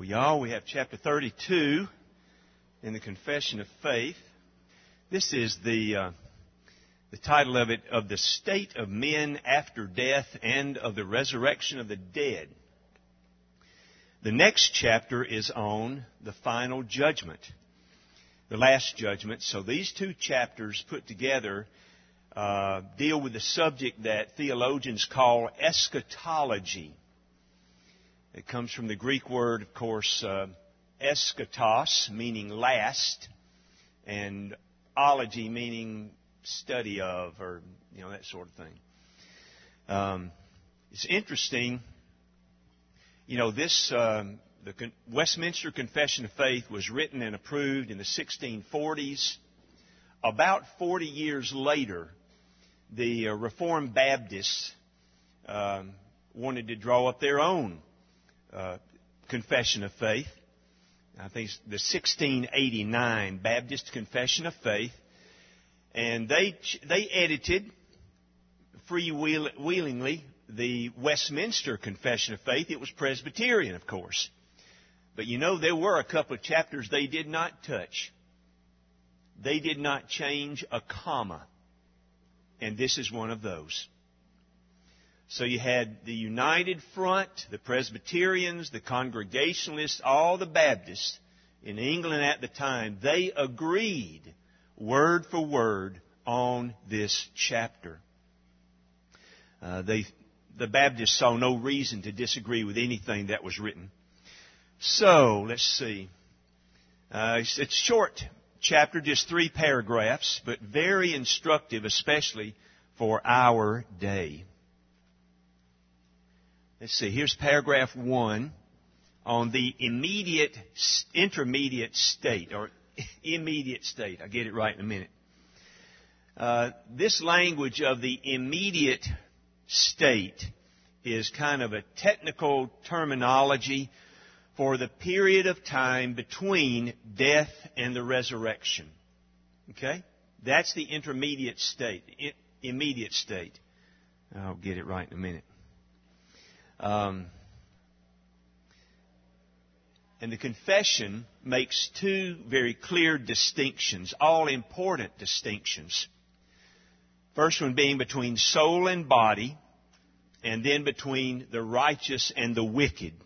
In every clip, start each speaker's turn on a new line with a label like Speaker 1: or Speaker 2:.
Speaker 1: We have chapter 32 in the Confession of Faith. This is the title of it, Of the State of Men After Death and of the Resurrection of the Dead. The next chapter is on the final judgment, the last judgment. So these two chapters put together deal with the subject that theologians call eschatology. It comes from the Greek word, of course, eschatos, meaning last, and ology, meaning study of, or, that sort of thing. It's interesting, the Westminster Confession of Faith was written and approved in the 1640s. About 40 years later, the Reformed Baptists wanted to draw up their own Confession of Faith. I think it's the 1689 Baptist Confession of Faith. And they edited freewheelingly the Westminster Confession of Faith. It was Presbyterian, of course. But there were a couple of chapters they did not touch. They did not change a comma. And this is one of those. So you had the United Front, the Presbyterians, the Congregationalists, all the Baptists in England at the time. They agreed word for word on this chapter. The Baptists saw no reason to disagree with anything that was written. So, let's see. It's a short chapter, just 3 paragraphs, but very instructive, especially for our day. Let's see, here's paragraph 1 on the intermediate state, or immediate state. I'll get it right in a minute. This language of the immediate state is kind of a technical terminology for the period of time between death and the resurrection. Okay? That's the intermediate state, immediate state. I'll get it right in a minute. And the confession makes 2 very clear distinctions, all important distinctions. First one being between soul and body, and then between the righteous and the wicked.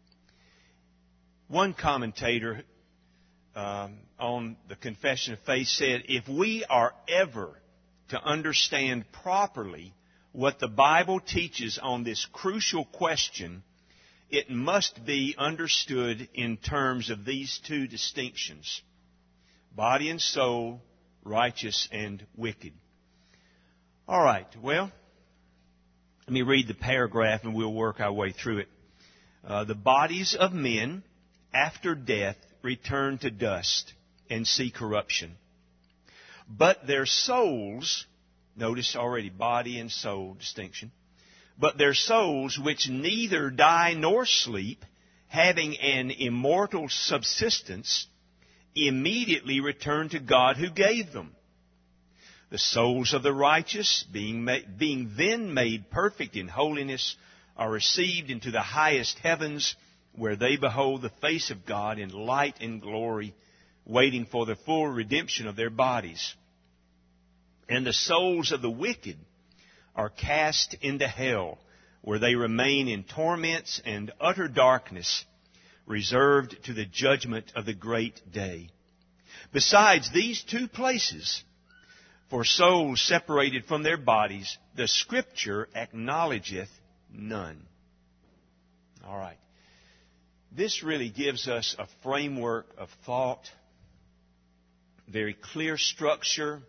Speaker 1: One commentator on the Confession of Faith said, if we are ever to understand properly what the Bible teaches on this crucial question, it must be understood in terms of these 2 distinctions: body and soul, righteous and wicked. All right, well, let me read the paragraph and we'll work our way through it. The bodies of men after death return to dust and see corruption. But their souls, notice already body and soul distinction, but their souls, which neither die nor sleep, having an immortal subsistence, immediately return to God who gave them. The souls of the righteous, being then made perfect in holiness, are received into the highest heavens, where they behold the face of God in light and glory, waiting for the full redemption of their bodies. And the souls of the wicked are cast into hell, where they remain in torments and utter darkness, reserved to the judgment of the great day. Besides these 2 places, for souls separated from their bodies, the Scripture acknowledgeth none. All right. This really gives us a framework of thought, very clear structure,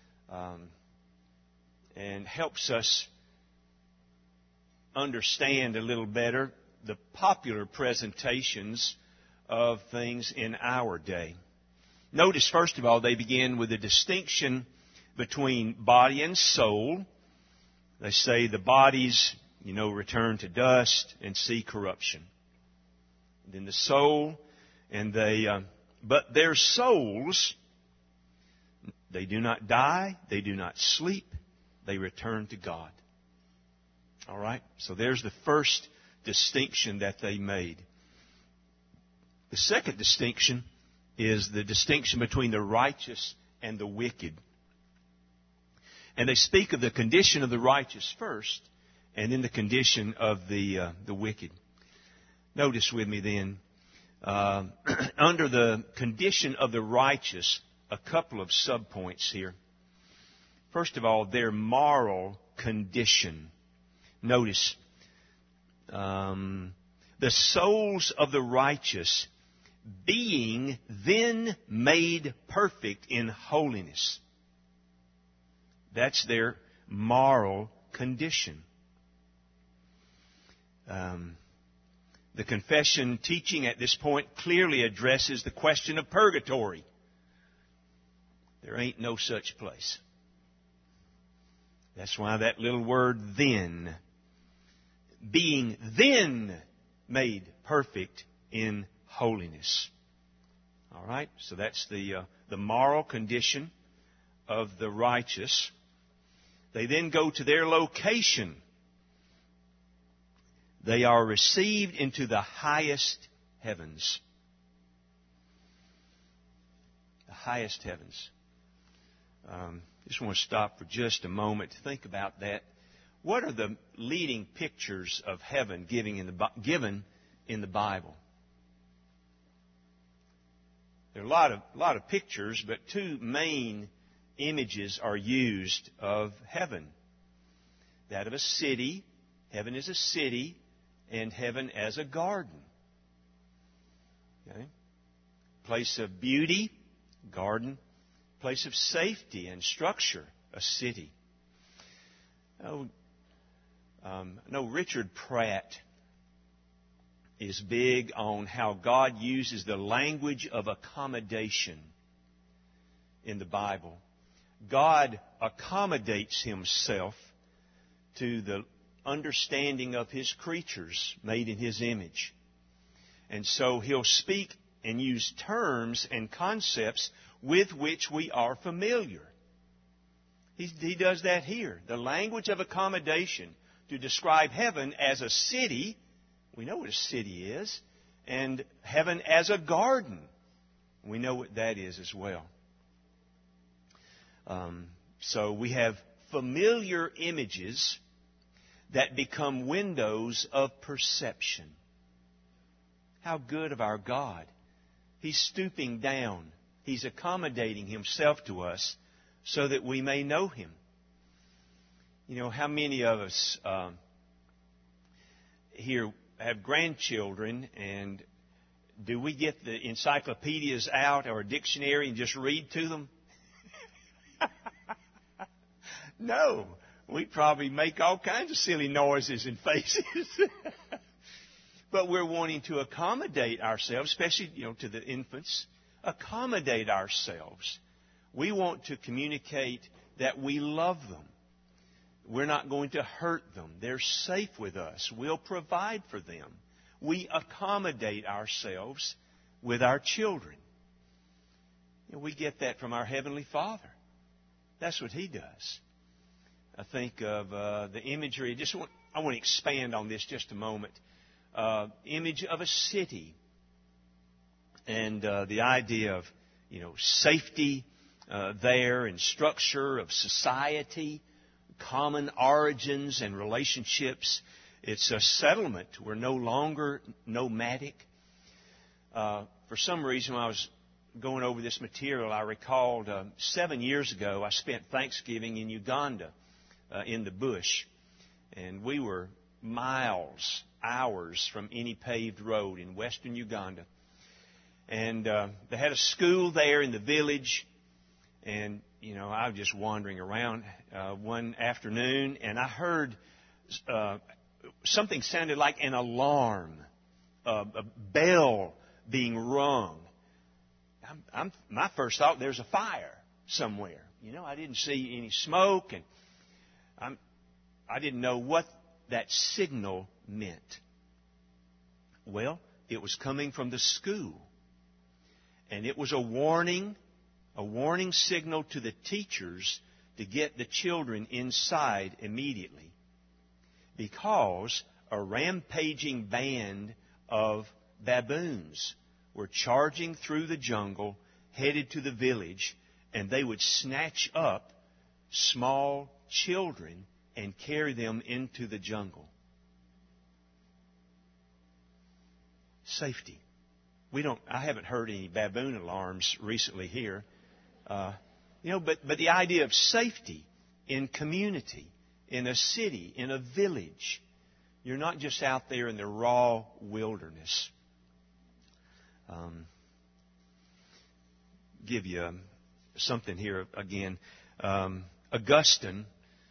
Speaker 1: and helps us understand a little better the popular presentations of things in our day. Notice, first of all, they begin with a distinction between body and soul. They say the bodies, return to dust and see corruption. Then the soul, but their souls, they do not die, they do not sleep, they return to God. All right? So there's the first distinction that they made. The second distinction is the distinction between the righteous and the wicked. And they speak of the condition of the righteous first, and then the condition of the wicked. Notice with me then, under the condition of the righteous, a couple of subpoints here. First of all, their moral condition. Notice, the souls of the righteous being then made perfect in holiness. That's their moral condition. The confession teaching at this point clearly addresses the question of purgatory. There ain't no such place. That's why that little word then, being then made perfect in holiness. All right, so that's the moral condition of the righteous. They then go to their location. They are received into the highest heavens. The highest heavens. Just want to stop for just a moment to think about that. What are the leading pictures of heaven given in the Bible? There are a lot of pictures, but two main images are used of heaven. That of a city. Heaven is a city, and heaven as a garden. Okay? Place of beauty, garden. Place of safety and structure, a city. Richard Pratt is big on how God uses the language of accommodation in the Bible. God accommodates Himself to the understanding of His creatures made in His image. And so He'll speak and use terms and concepts with which we are familiar. He does that here. The language of accommodation to describe heaven as a city. We know what a city is. And heaven as a garden. We know what that is as well. So we have familiar images that become windows of perception. How good of our God. He's stooping down. He's accommodating Himself to us so that we may know Him. You know, how many of us here have grandchildren, and do we get the encyclopedias out or a dictionary and just read to them? No. We probably make all kinds of silly noises and faces. But we're wanting to accommodate ourselves, especially, to the infants, accommodate ourselves. We want to communicate that we love them. We're not going to hurt them. They're safe with us. We'll provide for them. We accommodate ourselves with our children. We get that from our Heavenly Father. That's what He does. I think of the imagery. I want to expand on this just a moment. Image of a city, and the idea of safety there, and structure of society, common origins and relationships. It's a settlement. We're no longer nomadic. For some reason, when I was going over this material, I recalled 7 years ago I spent Thanksgiving in Uganda, in the bush, and we were hours from any paved road in western Uganda. And they had a school there in the village, and I was just wandering around one afternoon, and I heard something sounded like an alarm, a bell being rung. My first thought, there's a fire somewhere. I didn't see any smoke, and I didn't know what that signal meant. Well, it was coming from the school. And it was a warning signal to the teachers to get the children inside immediately. Because a rampaging band of baboons were charging through the jungle, headed to the village, and they would snatch up small children and carry them into the jungle. Safety. I haven't heard any baboon alarms recently here. But the idea of safety in community, in a city, in a village. You're not just out there in the raw wilderness. Give you something here again. Augustine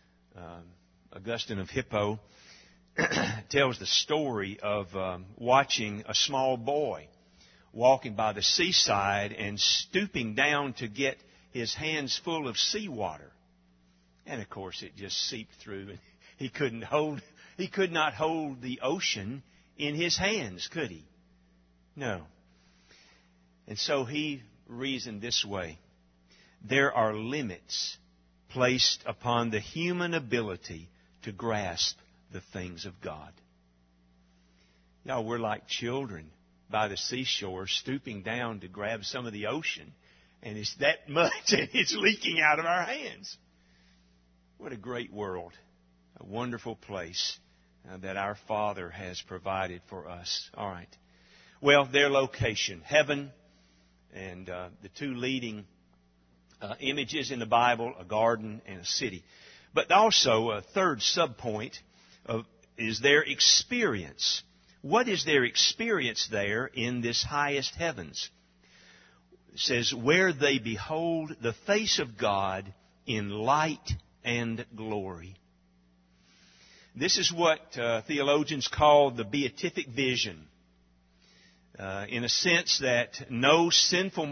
Speaker 1: of Hippo tells the story of watching a small boy walking by the seaside and stooping down to get his hands full of seawater. And of course it just seeped through, and he could not hold the ocean in his hands, could he? No. And so he reasoned this way: there are limits placed upon the human ability to grasp the things of God. Y'all, we're like children by the seashore stooping down to grab some of the ocean, and it's that much and it's leaking out of our hands. What a great world, a wonderful place that our Father has provided for us. All right. Well, their location, heaven, and the two leading images in the Bible, a garden and a city. But also a third subpoint is their experience. What is their experience there in this highest heavens? It says, where they behold the face of God in light and glory. This is what theologians call the beatific vision. In a sense that no sinful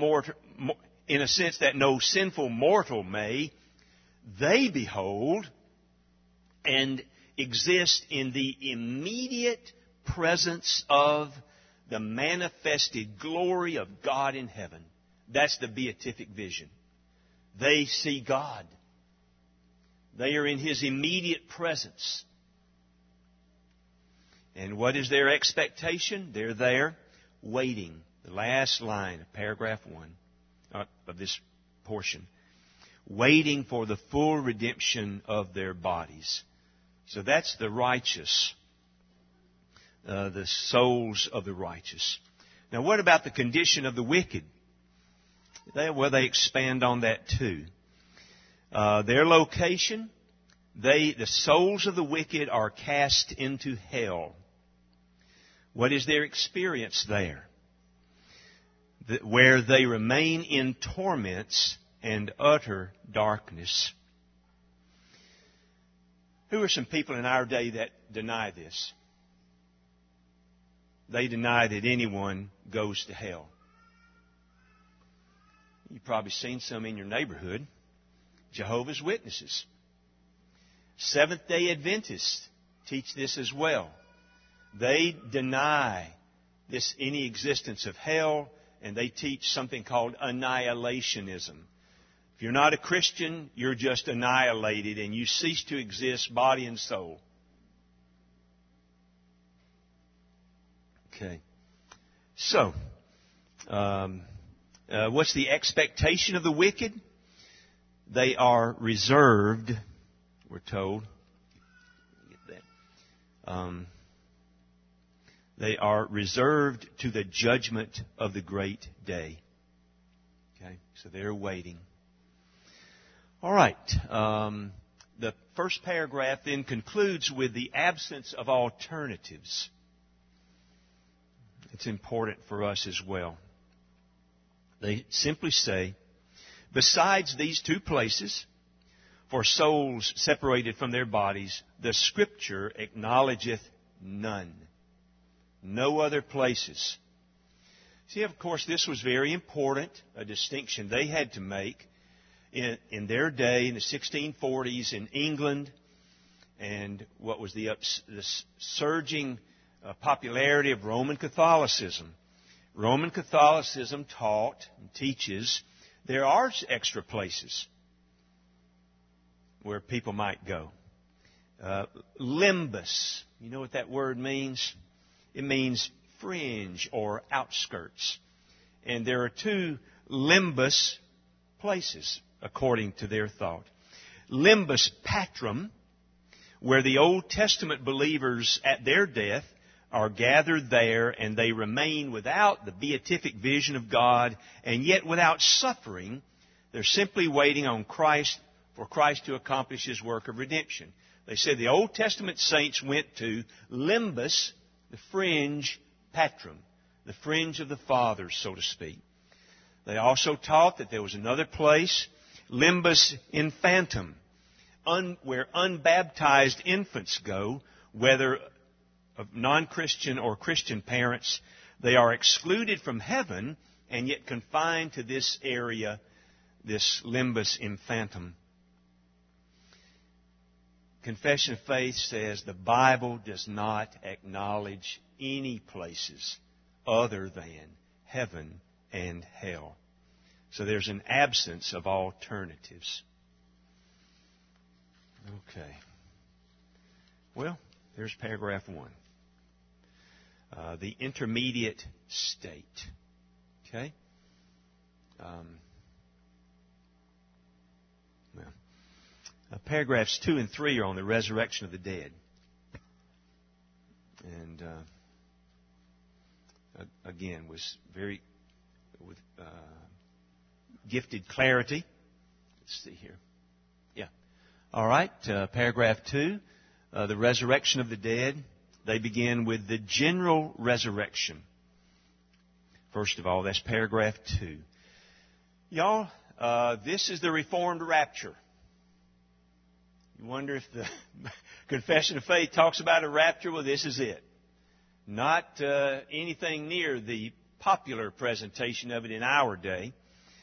Speaker 1: mortal may, they behold and exist in the immediate presence of the manifested glory of God in heaven. That's the beatific vision. They see God. They are in His immediate presence. And what is their expectation? They're there waiting. The last line of paragraph 1 of this portion. Waiting for the full redemption of their bodies. So that's the righteous. The souls of the righteous. Now what about the condition of the wicked? They expand on that too. Their location, the souls of the wicked are cast into hell. What is their experience there? Where they remain in torments and utter darkness. Who are some people in our day that deny this? They deny that anyone goes to hell. You've probably seen some in your neighborhood. Jehovah's Witnesses. Seventh-day Adventists teach this as well. They deny any existence of hell, and they teach something called annihilationism. If you're not a Christian, you're just annihilated and you cease to exist, body and soul. Okay. So, what's the expectation of the wicked? They are reserved, we're told. Get that. They are reserved to the judgment of the great day. Okay, so they're waiting. All right. The first paragraph then concludes with the absence of alternatives. It's important for us as well. They simply say, besides these two places, for souls separated from their bodies, the Scripture acknowledgeth none. No other places. See, of course, this was very important, a distinction they had to make in their day, in the 1640s, in England, and what was the surging popularity of Roman Catholicism. Roman Catholicism taught and teaches there are extra places where people might go. Limbus, you know what that word means? It means fringe or outskirts. And there are two limbus places, according to their thought. Limbus Patrum, where the Old Testament believers at their death are gathered there, and they remain without the beatific vision of God, and yet without suffering. They're simply waiting on Christ, for Christ to accomplish His work of redemption. They said the Old Testament saints went to Limbus, the fringe Patrum, the fringe of the fathers, so to speak. They also taught that there was another place, Limbus Infantum, where unbaptized infants go, whether of non-Christian or Christian parents. They are excluded from heaven and yet confined to this area, this Limbus Infantum. Confession of Faith says the Bible does not acknowledge any places other than heaven and hell. So there's an absence of alternatives. Okay. Well, there's paragraph 1. The intermediate state. Okay? Paragraphs 2 and 3 are on the resurrection of the dead. And again, was very with gifted clarity. Let's see here. Yeah. All right. Paragraph 2, the resurrection of the dead. They begin with the general resurrection. First of all, that's paragraph 2. Y'all, this is the Reformed rapture. You wonder if the Confession of Faith talks about a rapture? Well, this is it. Not anything near the popular presentation of it in our day.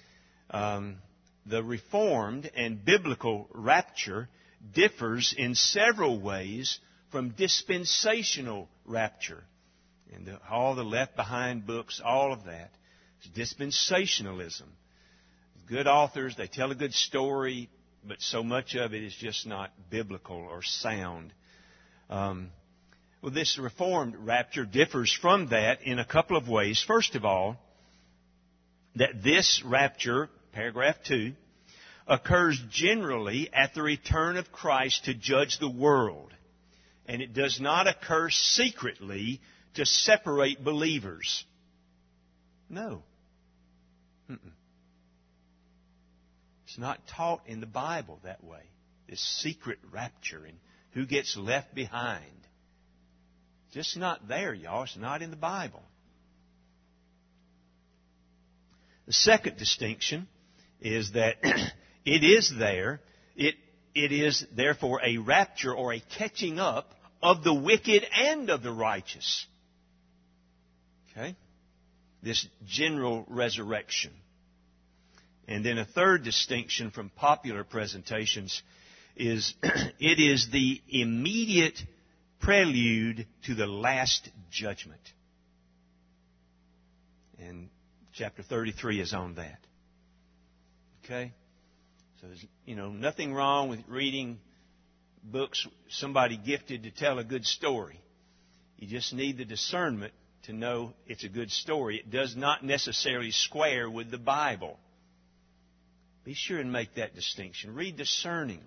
Speaker 1: The Reformed and biblical rapture differs in several ways from dispensational rapture. And all the Left Behind books, all of that. It's dispensationalism. Good authors, they tell a good story, but so much of it is just not biblical or sound. Well, this Reformed rapture differs from that in a couple of ways. First of all, that this rapture, paragraph 2, occurs generally at the return of Christ to judge the world. And it does not occur secretly to separate believers. No. It's not taught in the Bible that way. This secret rapture and who gets left behind. Just not there, y'all. It's not in the Bible. The second distinction is that it is there. It is therefore a rapture or a catching up of the wicked and of the righteous. Okay? This general resurrection. And then a third distinction from popular presentations is it is the immediate prelude to the last judgment. And chapter 33 is on that. Okay? So there's, nothing wrong with reading books, somebody gifted to tell a good story. You just need the discernment to know it's a good story. It does not necessarily square with the Bible. Be sure and make that distinction. Read discerningly.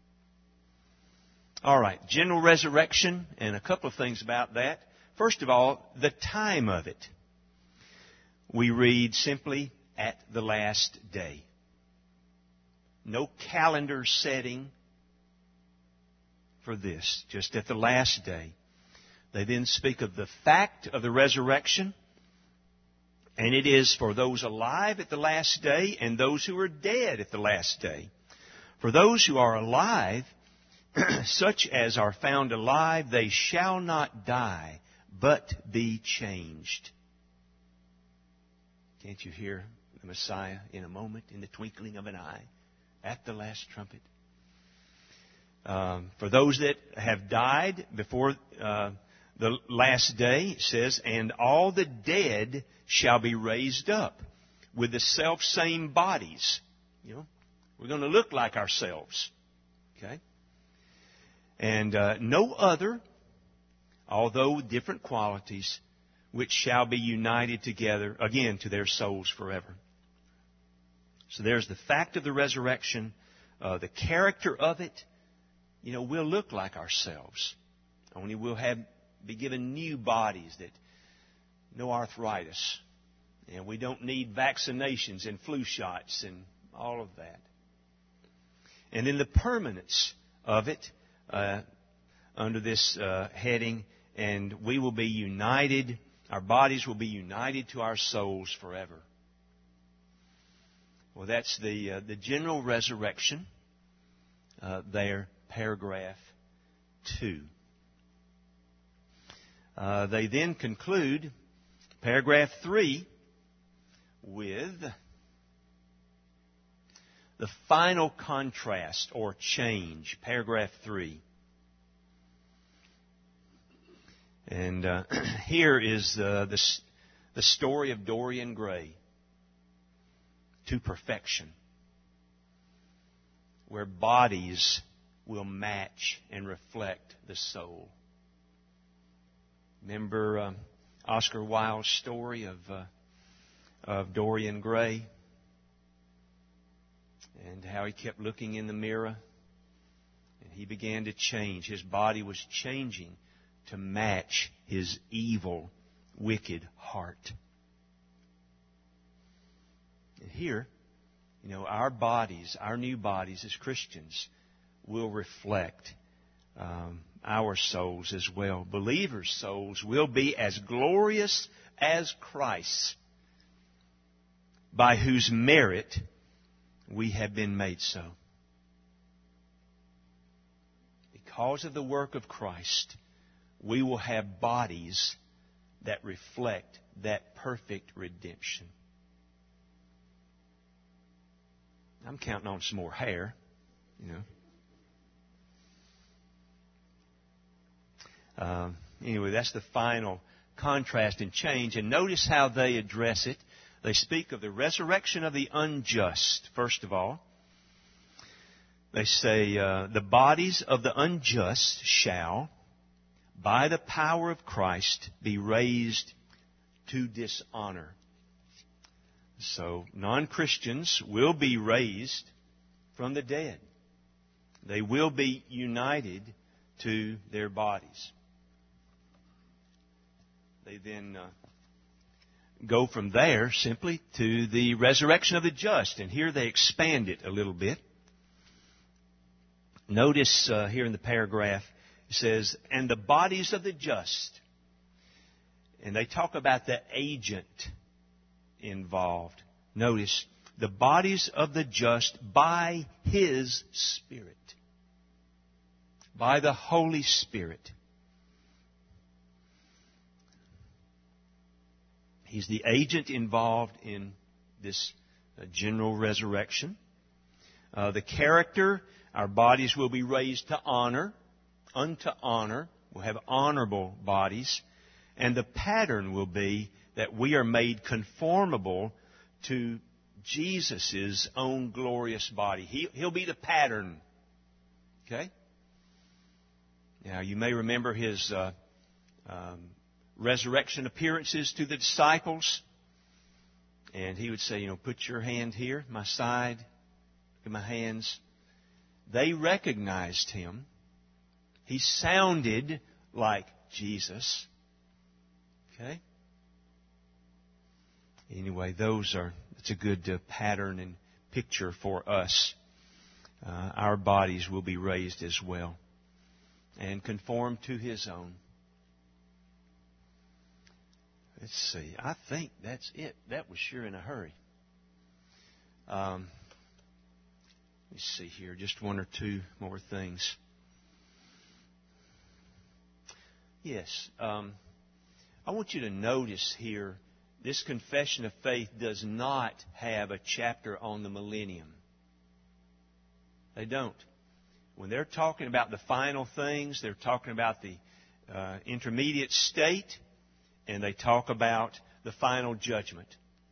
Speaker 1: All right, general resurrection, and a couple of things about that. First of all, the time of it. We read simply, at the last day. No calendar setting for this, just at the last day. They then speak of the fact of the resurrection, and it is for those alive at the last day and those who are dead at the last day. For those who are alive, such as are found alive, they shall not die, but be changed. Can't you hear the Messiah in a moment, in the twinkling of an eye, at the last trumpet? For those that have died before the last day, it says, and all the dead shall be raised up with the self-same bodies. We're going to look like ourselves. Okay? And no other, although different qualities, which shall be united together again to their souls forever. So there's the fact of the resurrection, the character of it. We'll look like ourselves. Only we'll be given new bodies that no arthritis. And we don't need vaccinations and flu shots and all of that. And then the permanence of it under this heading, and we will be united, our bodies will be united to our souls forever. Well, that's the general resurrection there, paragraph 2. They then conclude paragraph 3 with the final contrast or change, paragraph 3. And here is the story of Dorian Gray to perfection, where bodies will match and reflect the soul. Remember Oscar Wilde's story of Dorian Gray and how he kept looking in the mirror and he began to change. His body was changing to match his evil, wicked heart. And here, our bodies, our new bodies as Christians, will reflect our souls as well. Believers' souls will be as glorious as Christ's, by whose merit we have been made so. Because of the work of Christ, we will have bodies that reflect that perfect redemption. I'm counting on some more hair, Anyway, that's the final contrast and change. And notice how they address it. They speak of the resurrection of the unjust, first of all. They say, the bodies of the unjust shall, by the power of Christ, be raised to dishonor. So, non-Christians will be raised from the dead. They will be united to their bodies. They then go from there simply to the resurrection of the just. And here they expand it a little bit. Notice here in the paragraph, it says, and the bodies of the just. And they talk about the agent involved. Notice, the bodies of the just by His Spirit. By the Holy Spirit. He's the agent involved in this general resurrection. The character, our bodies will be raised to honor, unto honor. We'll have honorable bodies. And the pattern will be that we are made conformable to Jesus' own glorious body. He'll be the pattern. Okay? Now, you may remember His resurrection appearances to the disciples. And He would say, put your hand here, my side, look at my hands. They recognized Him. He sounded like Jesus. Okay? Anyway, it's a good pattern and picture for us. Our bodies will be raised as well and conformed to His own. Let's see. I think that's it. That was sure in a hurry. Let me see here. Just one or two more things. Yes. I want you to notice here, this confession of faith does not have a chapter on the millennium. They don't. When they're talking about the final things, they're talking about the intermediate state, and they talk about the final judgment.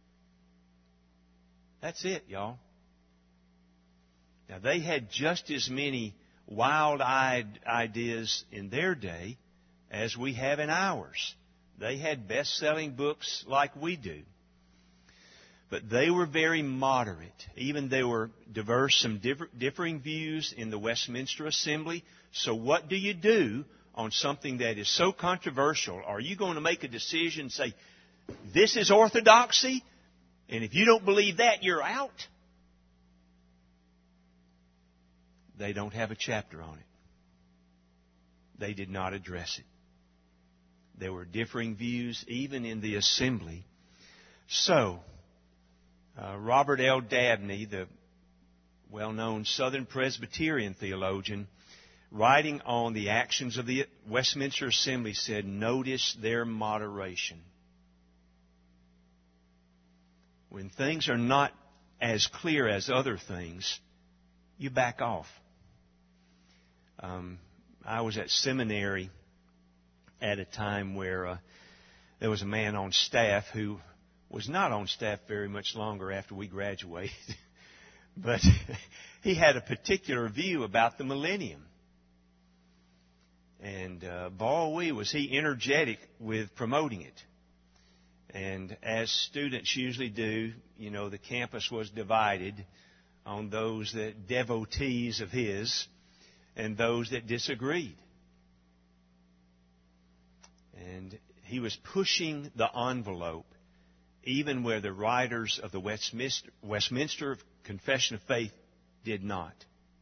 Speaker 1: That's it, y'all. Now, they had just as many wild-eyed ideas in their day as we have in ours. They had best-selling books like we do. But they were very moderate. Even there were some differing views in the Westminster Assembly. So what do you do on something that is so controversial? Are you going to make a decision and say, this is orthodoxy, and if you don't believe that, you're out? They don't have a chapter on it. They did not address it. There were differing views even in the assembly. So, Robert L. Dabney, the well-known Southern Presbyterian theologian, writing on the actions of the Westminster Assembly, said, notice their moderation. When things are not as clear as other things, you back off. I was at seminary at a time where there was a man on staff who was not on staff very much longer after we graduated. But he had a particular view about the millennium. And boy, was he energetic with promoting it. And as students usually do, you know, the campus was divided on those that devotees of his and those that disagreed. And he was pushing the envelope, even where the writers of the Westminster Confession of Faith did not.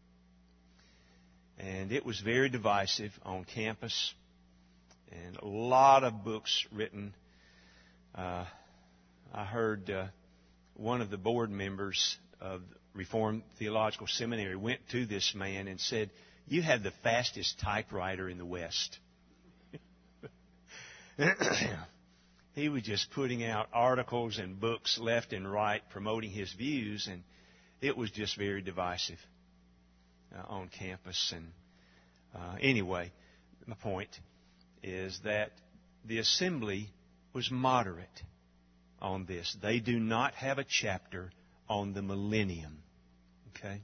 Speaker 1: And it was very divisive on campus, and a lot of books written. I heard one of the board members of Reformed Theological Seminary went to this man and said, you have the fastest typewriter in the West. He was just putting out articles and books left and right promoting his views, and it was just very divisive on campus. And anyway, my point is that the assembly was moderate on this. They do not have a chapter on the millennium. Okay?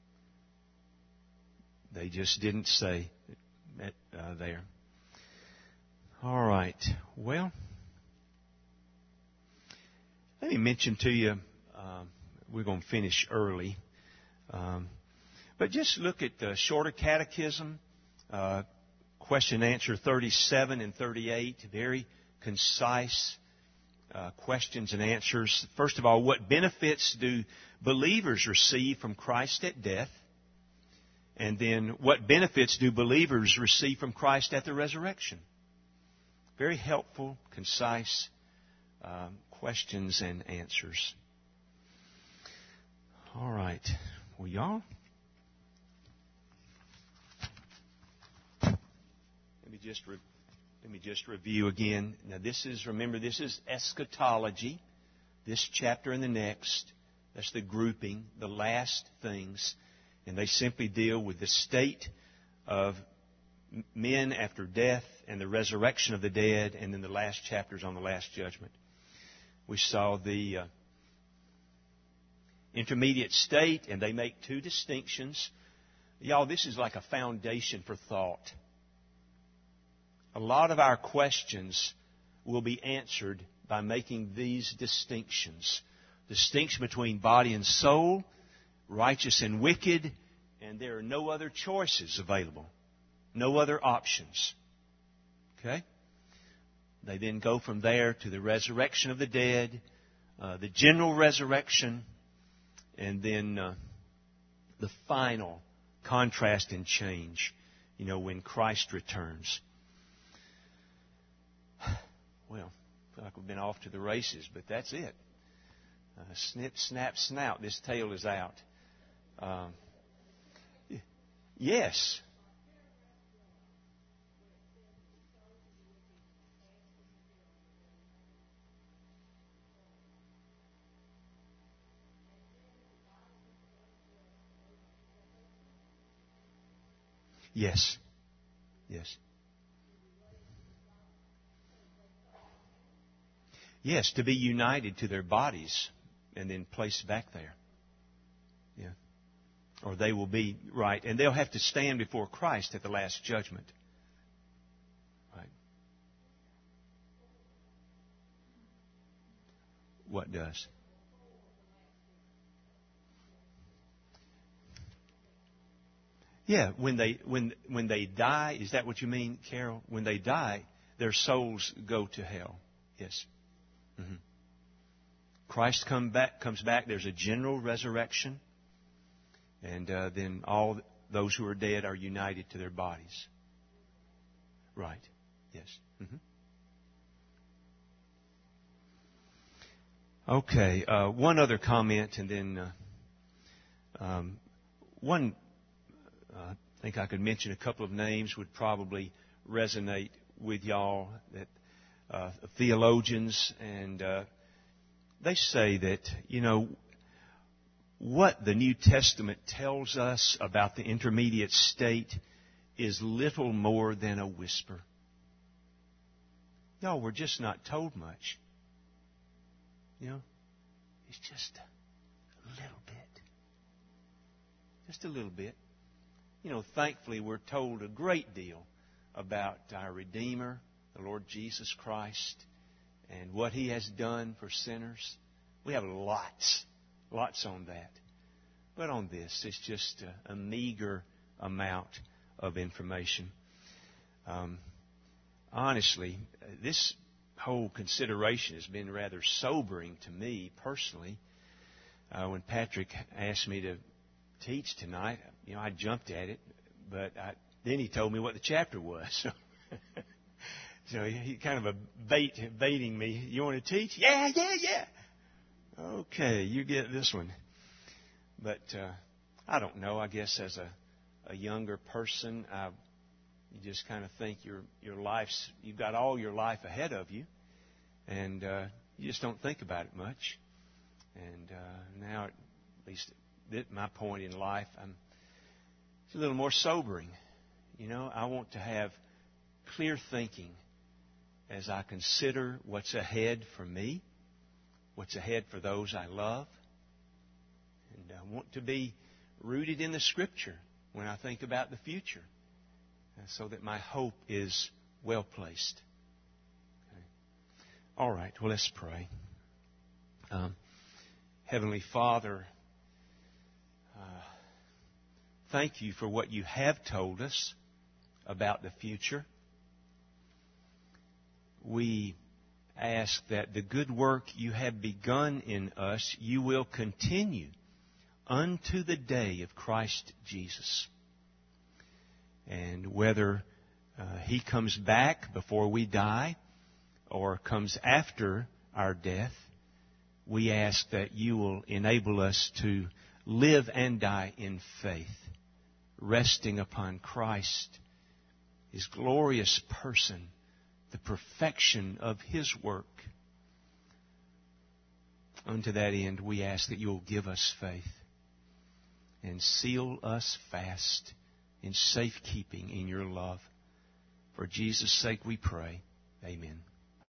Speaker 1: They just didn't say that there. All right. Well, let me mention to you, we're going to finish early, but just look at the Shorter Catechism, question and answer 37 and 38, very concise questions and answers. First of all, what benefits do believers receive from Christ at death? And then, what benefits do believers receive from Christ at the resurrection? Very helpful, concise questions and answers. All right. Well, y'all, let me just review again. Now, remember, this is eschatology. This chapter and the next, that's the grouping, the last things. And they simply deal with the state of men after death and the resurrection of the dead, and then the last chapters on the Last Judgment. We saw the intermediate state, and they make two distinctions. Y'all, this is like a foundation for thought. A lot of our questions will be answered by making these distinctions. Distinction between body and soul, righteous and wicked, and there are no other choices available. No other options. Okay? They then go from there to the resurrection of the dead, the general resurrection, and then the final contrast and change, when Christ returns. Well, I feel like we've been off to the races, but that's it. Snip, snap, snout, this tail is out. Yes. Yes. Yes. Yes, to be united to their bodies and then placed back there. Yeah. Or they will be, right, and they'll have to stand before Christ at the Last Judgment. Right. What does? Yeah, when they die, is that what you mean, Carol? When they die, their souls go to hell. Yes. Mm-hmm. Christ comes back. There's a general resurrection, and then all those who are dead are united to their bodies. Right. Yes. Mm-hmm. Okay. One other comment, and then I think I could mention a couple of names would probably resonate with y'all. That theologians, and they say that, what the New Testament tells us about the intermediate state is little more than a whisper. Y'all, we're just not told much. It's just a little bit. Just a little bit. Thankfully, we're told a great deal about our Redeemer, the Lord Jesus Christ, and what He has done for sinners. We have lots on that. But on this, it's just a meager amount of information. Honestly, this whole consideration has been rather sobering to me personally. When Patrick asked me to teach tonight, I jumped at it, but then he told me what the chapter was. So he kind of baiting me. You want to teach? Yeah. Okay, you get this one. But I don't know. I guess as a younger person, you just kind of think you've got all your life ahead of you, and you just don't think about it much. And now, at least at my point in life, it's a little more sobering. I want to have clear thinking as I consider what's ahead for me, what's ahead for those I love. And I want to be rooted in the Scripture when I think about the future, so that my hope is well placed. Okay. All right, well, let's pray. Heavenly Father, thank You for what You have told us about the future. We ask that the good work You have begun in us, You will continue unto the day of Christ Jesus. And whether He comes back before we die or comes after our death, we ask that You will enable us to live and die in faith, resting upon Christ, His glorious person, the perfection of His work. Unto that end, we ask that You'll give us faith and seal us fast in safekeeping in Your love. For Jesus' sake we pray. Amen.